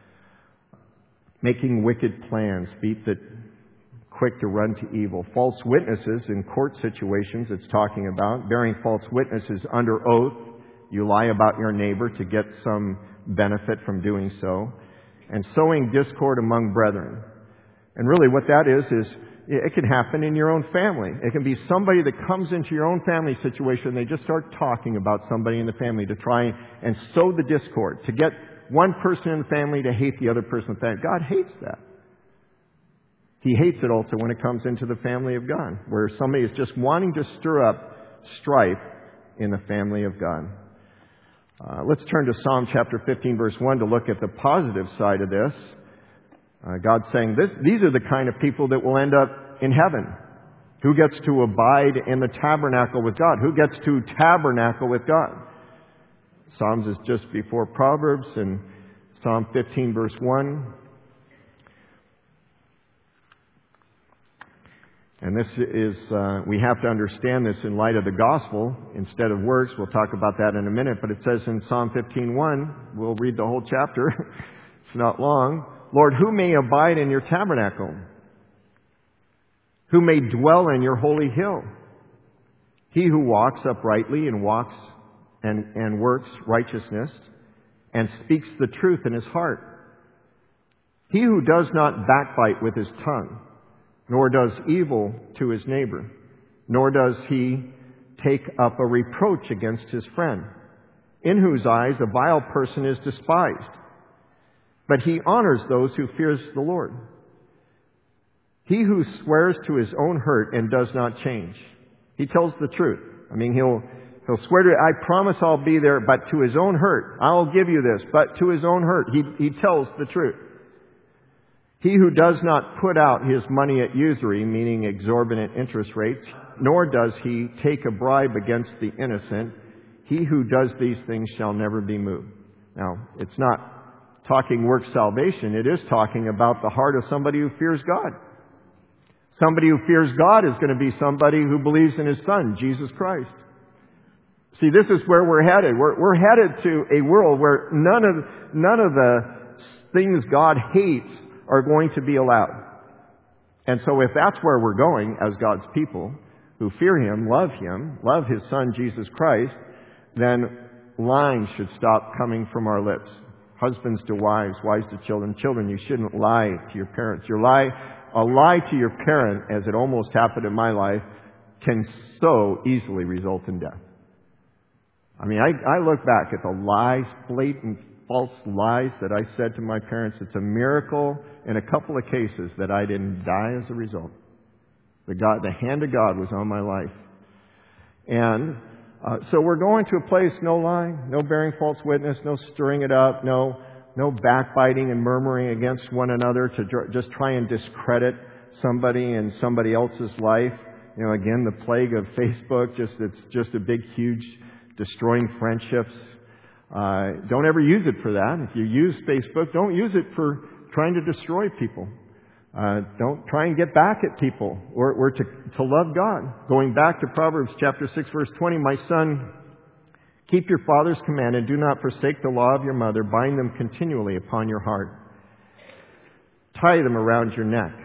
Making wicked plans, feet that quick to run to evil. False witnesses in court situations it's talking about. Bearing false witnesses under oath. You lie about your neighbor to get some benefit from doing so. And sowing discord among brethren. And really what that is, is it can happen in your own family. It can be somebody that comes into your own family situation. They just start talking about somebody in the family to try and sow the discord. To get one person in the family to hate the other person in the family. God hates that. He hates it also when it comes into the family of God. Where somebody is just wanting to stir up strife in the family of God. Uh, let's turn to Psalm chapter fifteen, verse one to look at the positive side of this. Uh, God's saying this, these are the kind of people that will end up in heaven. Who gets to abide in the tabernacle with God? Who gets to tabernacle with God? Psalms is just before Proverbs, and Psalm fifteen, verse one. And this is, uh, we have to understand this in light of the gospel instead of works. We'll talk about that in a minute. But it says in Psalm fifteen one, we'll read the whole chapter. It's not long. Lord, who may abide in your tabernacle? Who may dwell in your holy hill? He who walks uprightly and walks and, and works righteousness and speaks the truth in his heart. He who does not backbite with his tongue, nor does evil to his neighbor, nor does he take up a reproach against his friend, in whose eyes a vile person is despised. But he honors those who fears the Lord. He who swears to his own hurt and does not change. He tells the truth. I mean, he'll he'll swear to it, I promise I'll be there, but to his own hurt. I'll give you this, but to his own hurt. He, he tells the truth. He who does not put out his money at usury, meaning exorbitant interest rates, nor does he take a bribe against the innocent, he who does these things shall never be moved. Now, it's not talking work salvation. It is talking about the heart of somebody who fears God. Somebody who fears God is going to be somebody who believes in His Son, Jesus Christ. See, this is where we're headed. We're, we're headed to a world where none of, none of the things God hates are going to be allowed. And so if that's where we're going as God's people who fear Him, love Him, love His Son, Jesus Christ, then lying should stop coming from our lips. Husbands to wives, wives to children. Children, you shouldn't lie to your parents. Your lie, a lie to your parent, as it almost happened in my life, can so easily result in death. I mean, I, I look back at the lies, blatant, false lies that I said to my parents. It's a miracle in a couple of cases that I didn't die as a result. The God, the hand of God was on my life. And uh, so we're going to a place, no lying, no bearing false witness, no stirring it up, no no backbiting and murmuring against one another to dr- just try and discredit somebody in somebody else's life. You know, again, the plague of Facebook, just it's just a big, huge destroying friendships. Uh, don't ever use it for that. If you use Facebook, don't use it for trying to destroy people. Uh, don't try and get back at people or, or to, to love God. Going back to Proverbs chapter six, verse twenty, my son, keep your father's command and do not forsake the law of your mother. Bind them continually upon your heart. Tie them around your neck.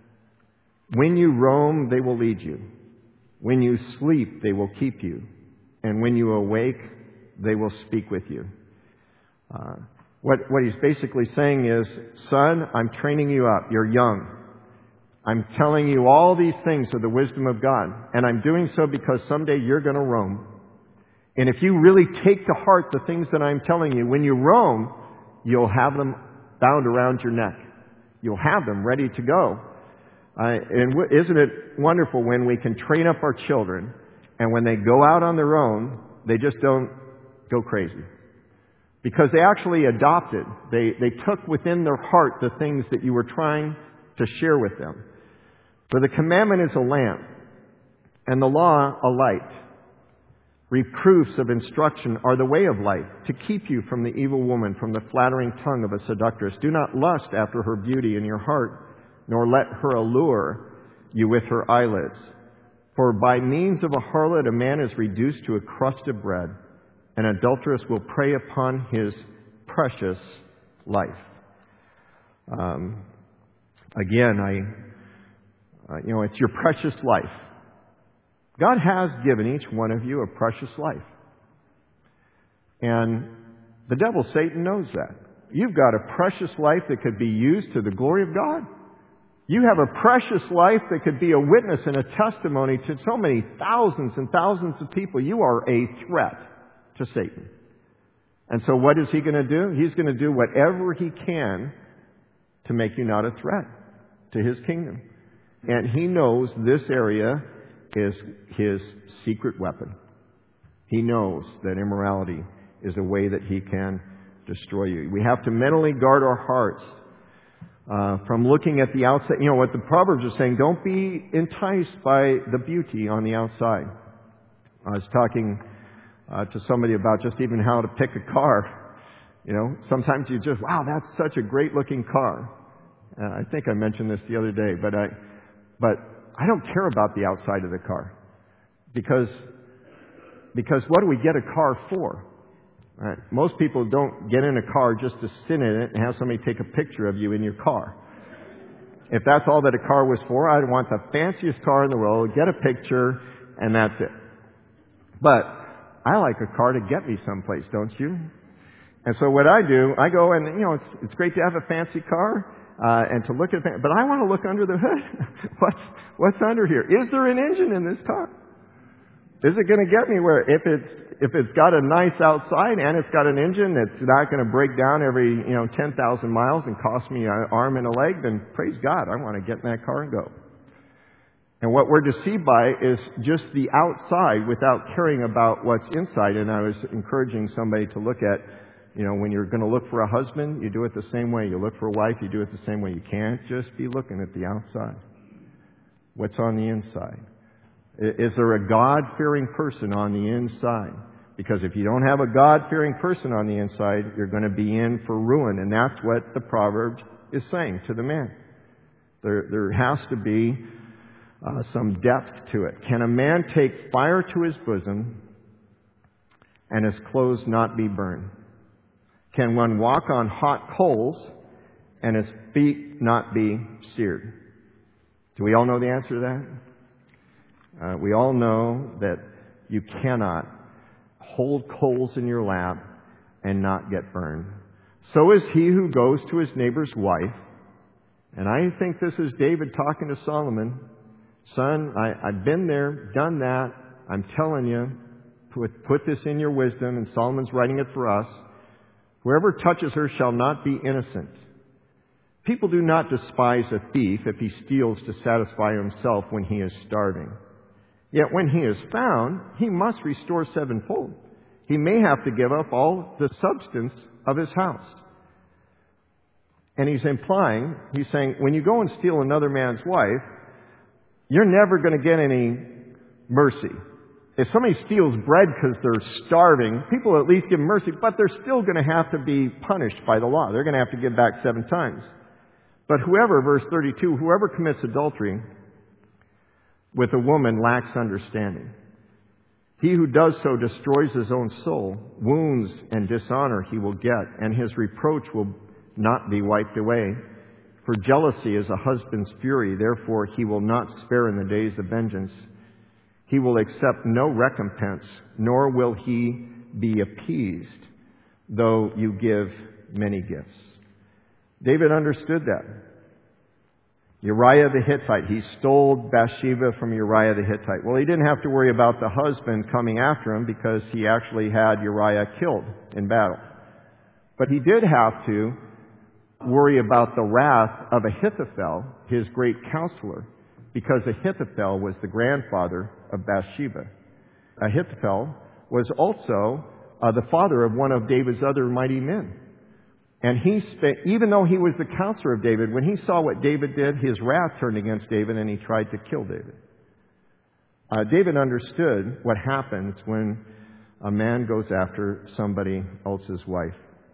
When you roam, they will lead you. When you sleep, they will keep you. And when you awake, they will speak with you. Uh, what, what he's basically saying is, son, I'm training you up. You're young. I'm telling you all these things of the wisdom of God. And I'm doing so because someday you're going to roam. And if you really take to heart the things that I'm telling you, when you roam, you'll have them bound around your neck. You'll have them ready to go. Uh, and w- isn't it wonderful when we can train up our children, and when they go out on their own, they just don't go crazy. Because they actually adopted. They, they took within their heart the things that you were trying to share with them. For the commandment is a lamp, and the law a light. Reproofs of instruction are the way of life, to keep you from the evil woman, from the flattering tongue of a seductress. Do not lust after her beauty in your heart, nor let her allure you with her eyelids. For by means of a harlot a man is reduced to a crust of bread. An adulteress will prey upon his precious life. Um, again, I, uh, you know, it's your precious life. God has given each one of you a precious life. And the devil, Satan, knows that. You've got a precious life that could be used to the glory of God. You have a precious life that could be a witness and a testimony to so many thousands and thousands of people. You are a threat to Satan. And so what is he going to do? He's going to do whatever he can to make you not a threat to his kingdom. And he knows this area is his secret weapon. He knows that immorality is a way that he can destroy you. We have to mentally guard our hearts uh, from looking at the outside. You know what the Proverbs are saying, don't be enticed by the beauty on the outside. I was talking uh, to somebody about just even how to pick a car. You know, sometimes you just, wow, that's such a great looking car. Uh, I think I mentioned this the other day, but I, but I don't care about the outside of the car. Because, because what do we get a car for? Right? Most people don't get in a car just to sit in it and have somebody take a picture of you in your car. If that's all that a car was for, I'd want the fanciest car in the world, get a picture, and that's it. But I like a car to get me someplace, don't you? And so what I do, I go and, you know, it's, it's great to have a fancy car. Uh, and to look at it, but I want to look under the hood. what's what's under here? Is there an engine in this car? Is it going to get me where if it's if it's got a nice outside and it's got an engine that's not going to break down every you know ten thousand miles and cost me an arm and a leg? Then praise God, I want to get in that car and go. And what we're deceived by is just the outside without caring about what's inside. And I was encouraging somebody to look at. You know, when you're going to look for a husband, you do it the same way. You look for a wife, you do it the same way. You can't just be looking at the outside. What's on the inside? Is there a God-fearing person on the inside? Because if you don't have a God-fearing person on the inside, you're going to be in for ruin. And that's what the proverb is saying to the man. There, there has to be uh, some depth to it. Can a man take fire to his bosom and his clothes not be burned? Can one walk on hot coals and his feet not be seared? Do we all know the answer to that? Uh, we all know that you cannot hold coals in your lap and not get burned. So is he who goes to his neighbor's wife. And I think this is David talking to Solomon. Son, I, I've been there, done that. I'm telling you, put, put this in your wisdom. And Solomon's writing it for us. Whoever touches her shall not be innocent. People do not despise a thief if he steals to satisfy himself when he is starving. Yet when he is found, he must restore sevenfold. He may have to give up all the substance of his house. And he's implying, he's saying, when you go and steal another man's wife, you're never going to get any mercy. If somebody steals bread because they're starving, people at least give mercy, but they're still going to have to be punished by the law. They're going to have to give back seven times. But whoever, verse thirty-two, whoever commits adultery with a woman lacks understanding. He who does so destroys his own soul. Wounds and dishonor he will get, and his reproach will not be wiped away. For jealousy is a husband's fury, therefore he will not spare in the days of vengeance. He will accept no recompense, nor will he be appeased, though you give many gifts. David understood that. Uriah the Hittite, he stole Bathsheba from Uriah the Hittite. Well, he didn't have to worry about the husband coming after him because he actually had Uriah killed in battle. But he did have to worry about the wrath of Ahithophel, his great counselor, because Ahithophel was the grandfather of Bathsheba. Ahithophel was also uh, the father of one of David's other mighty men. And he spent, even though he was the counselor of David, when he saw what David did, his wrath turned against David and he tried to kill David. Uh, David understood what happens when a man goes after somebody else's wife.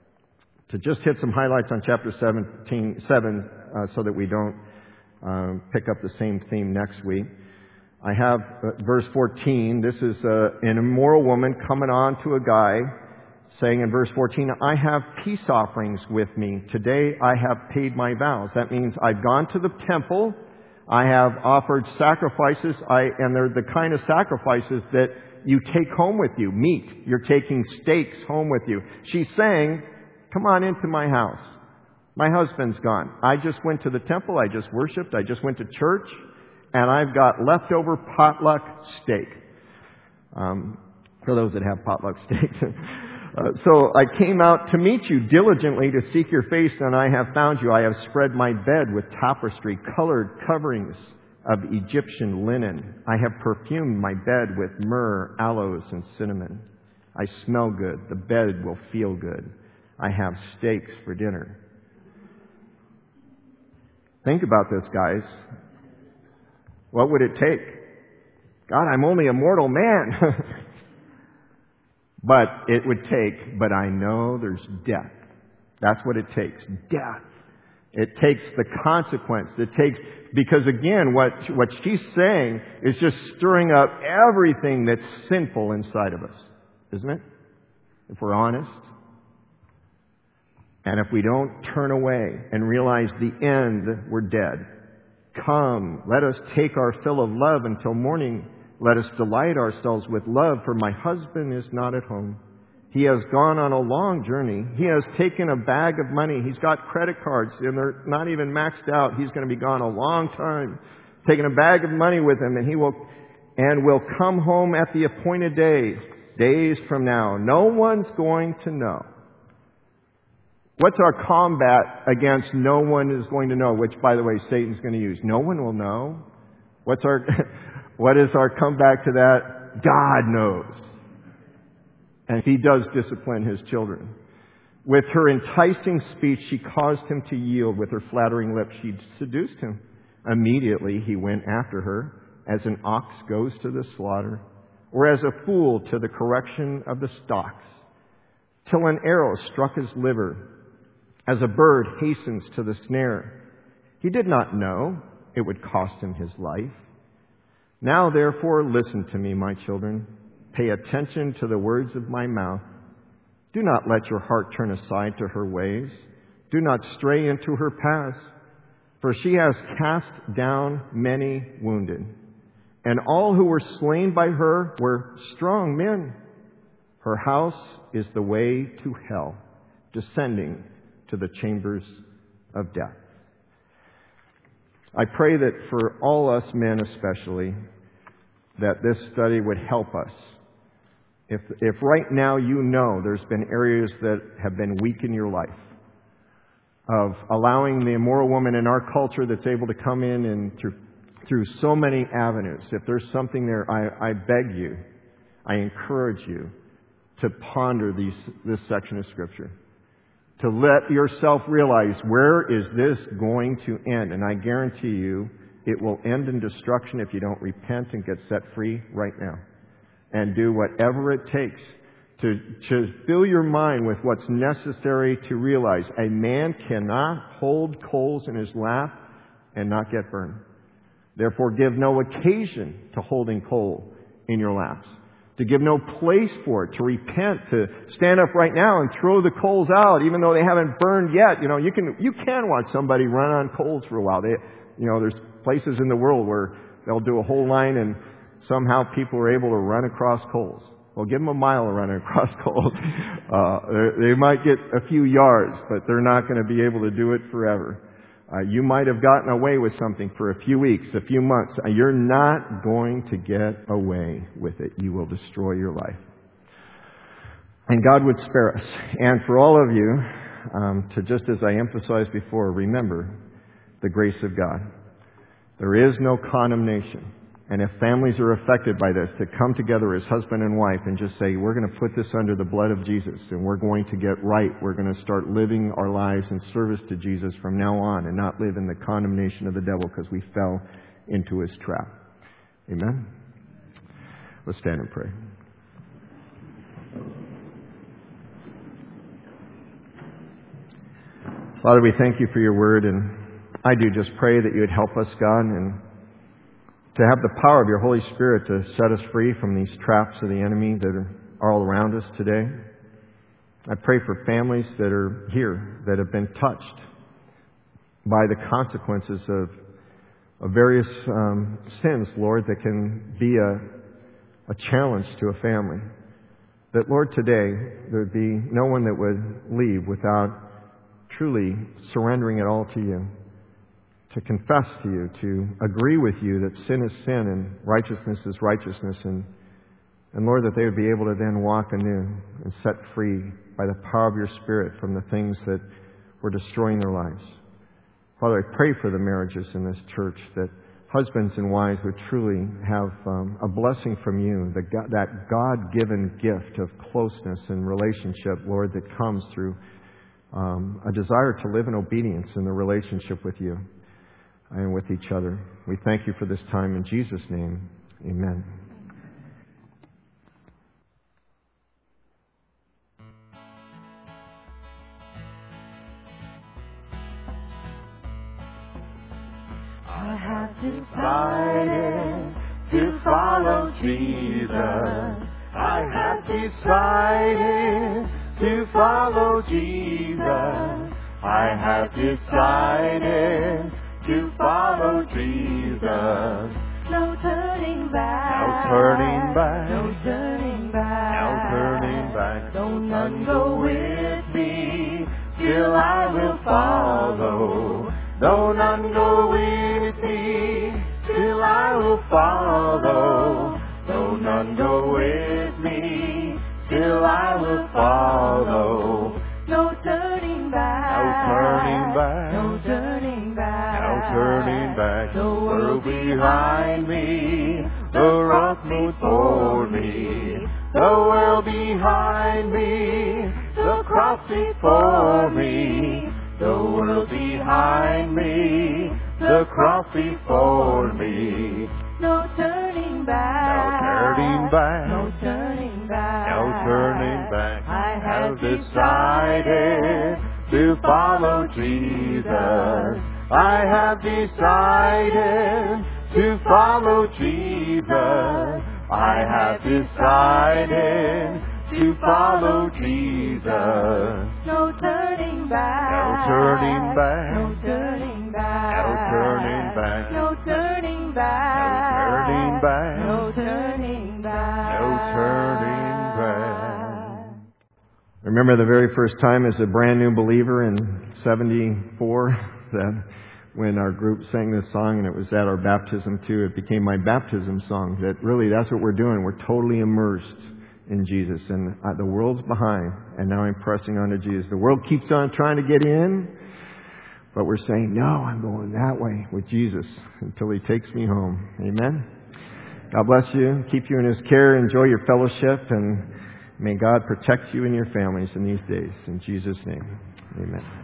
To just hit some highlights on chapter seventeen, seven, uh, so that we don't uh, pick up the same theme next week. I have uh, verse fourteen. This is uh, an immoral woman coming on to a guy, saying in verse fourteen, I have peace offerings with me. Today I have paid my vows. That means I've gone to the temple. I have offered sacrifices. I, and they're the kind of sacrifices that you take home with you. Meat. You're taking steaks home with you. She's saying, come on into my house. My husband's gone. I just went to the temple. I just worshiped. I just went to church. And I've got leftover potluck steak. Um, for those that have potluck steaks. Uh, so I came out to meet you diligently to seek your face, and I have found you. I have spread my bed with tapestry, colored coverings of Egyptian linen. I have perfumed my bed with myrrh, aloes, and cinnamon. I smell good. The bed will feel good. I have steaks for dinner. Think about this, guys. What would it take? God, I'm only a mortal man. But it would take, but I know there's death. That's what it takes. Death. It takes the consequence. It takes, because again, what, what she's saying is just stirring up everything that's sinful inside of us. Isn't it? If we're honest. And if we don't turn away and realize the end, we're dead. Come, let us take our fill of love until morning. Let us delight ourselves with love, for my husband is not at home. He has gone on a long journey. He has taken a bag of money. He's got credit cards, and they're not even maxed out. He's going to be gone a long time. Taking a bag of money with him, and he will, and will come home at the appointed day, days from now. No one's going to know. What's our combat against no one is going to know, which, by the way, Satan's going to use? No one will know. What's our... What is our comeback to that? God knows. And He does discipline His children. With her enticing speech, she caused him to yield. With her flattering lips, she seduced him. Immediately he went after her, as an ox goes to the slaughter, or as a fool to the correction of the stocks, till an arrow struck his liver, as a bird hastens to the snare. He did not know it would cost him his life. Now therefore listen to me, my children. Pay attention to the words of my mouth. Do not let your heart turn aside to her ways. Do not stray into her paths. For she has cast down many wounded, and all who were slain by her were strong men. Her house is the way to hell, descending to the chambers of death. I pray that for all us men especially, that this study would help us. If, if right now you know there's been areas that have been weak in your life, of allowing the immoral woman in our culture that's able to come in and through, through so many avenues, if there's something there, I, I beg you, I encourage you to ponder these, this section of Scripture. To let yourself realize, where is this going to end? And I guarantee you, it will end in destruction if you don't repent and get set free right now. And do whatever it takes to, to fill your mind with what's necessary to realize a man cannot hold coals in his lap and not get burned. Therefore, give no occasion to holding coal in your laps. To give no place for it, to repent, to stand up right now and throw the coals out, even though they haven't burned yet. You know, you can you can watch somebody run on coals for a while. They, you know, there's places in the world where they'll do a whole line and somehow people are able to run across coals. Well, give them a mile of running across coals. Uh, they might get a few yards, but they're not going to be able to do it forever. Uh, you might have gotten away with something for a few weeks, a few months. You're not going to get away with it. You will destroy your life. And God would spare us. And for all of you, um, to just as I emphasized before, remember the grace of God. There is no condemnation. And if families are affected by this, to come together as husband and wife and just say, we're going to put this under the blood of Jesus and we're going to get right. We're going to start living our lives in service to Jesus from now on and not live in the condemnation of the devil because we fell into his trap. Amen? Let's stand and pray. Father, we thank you for your word, and I do just pray that you would help us, God, and to have the power of your Holy Spirit to set us free from these traps of the enemy that are all around us today. I pray for families that are here that have been touched by the consequences of, of various um, sins, Lord, that can be a, a challenge to a family. That, Lord, today there would be no one that would leave without truly surrendering it all to you. To confess to you, to agree with you that sin is sin and righteousness is righteousness. And, and Lord, that they would be able to then walk anew and set free by the power of your Spirit from the things that were destroying their lives. Father, I pray for the marriages in this church, that husbands and wives would truly have um, a blessing from you, the, that God-given gift of closeness and relationship, Lord, that comes through um, a desire to live in obedience in the relationship with you and with each other. We thank you for this time in Jesus' name. Amen. I have decided to follow Jesus. I have decided to follow Jesus. I have decided to follow Jesus. No turning back. No turning back. No turning back. No turning back. Though none go with me, Still I will follow. Though none go with me, still I will follow. Though none go with me, still I will follow. no turning back. No turning back. No turning back. No turning back. The world behind me, the rock before me. The world behind me, the cross before me. The world behind me, the cross before me. No turning back. No turning back. No turning back. No turning back. I have have decided to follow Jesus. I have decided to follow Jesus. I have decided to follow Jesus. No turning back. No turning back. No turning back. No turning back. No turning back. No turning back. No turning back. No turning back. I remember the very first time as a brand new believer in seventy-four that when our group sang this song, and it was at our baptism too, it became my baptism song. That really, that's what we're doing. We're totally immersed in Jesus, and uh, the world's behind, and now I'm pressing on to Jesus. The world keeps on trying to get in, but we're saying, no, I'm going that way with Jesus until He takes me home. Amen? God bless you. Keep you in His care. Enjoy your fellowship, and may God protect you and your families in these days. In Jesus' name, amen.